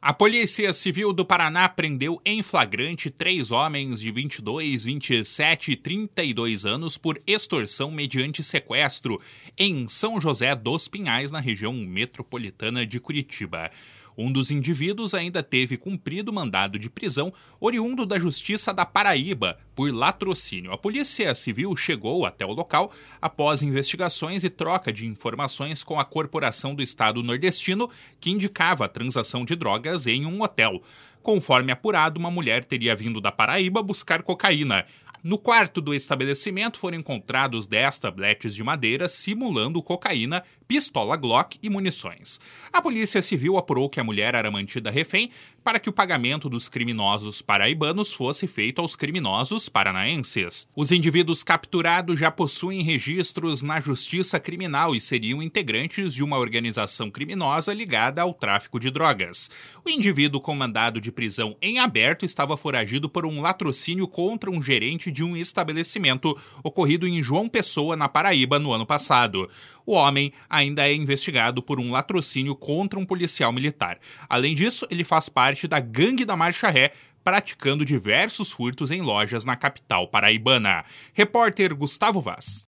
A Polícia Civil do Paraná prendeu em flagrante 3 homens de 22, 27 e 32 anos por extorsão mediante sequestro em São José dos Pinhais, na região metropolitana de Curitiba. Um dos indivíduos ainda teve cumprido mandado de prisão oriundo da Justiça da Paraíba por latrocínio. A Polícia Civil chegou até o local após investigações e troca de informações com a Corporação do Estado Nordestino, que indicava a transação de drogas em um hotel. Conforme apurado, uma mulher teria vindo da Paraíba buscar cocaína. No quarto do estabelecimento foram encontrados 10 tabletes de madeira simulando cocaína, pistola Glock e munições. A Polícia Civil apurou que a mulher era mantida refém para que o pagamento dos criminosos paraibanos fosse feito aos criminosos paranaenses. Os indivíduos capturados já possuem registros na Justiça Criminal e seriam integrantes de uma organização criminosa ligada ao tráfico de drogas. O indivíduo com mandado de prisão em aberto estava foragido por um latrocínio contra um gerente de um estabelecimento ocorrido em João Pessoa, na Paraíba, no ano passado. O homem ainda é investigado por um latrocínio contra um policial militar. Além disso, ele faz parte da Gangue da Marcha Ré, praticando diversos furtos em lojas na capital paraibana. Repórter Gustavo Vaz.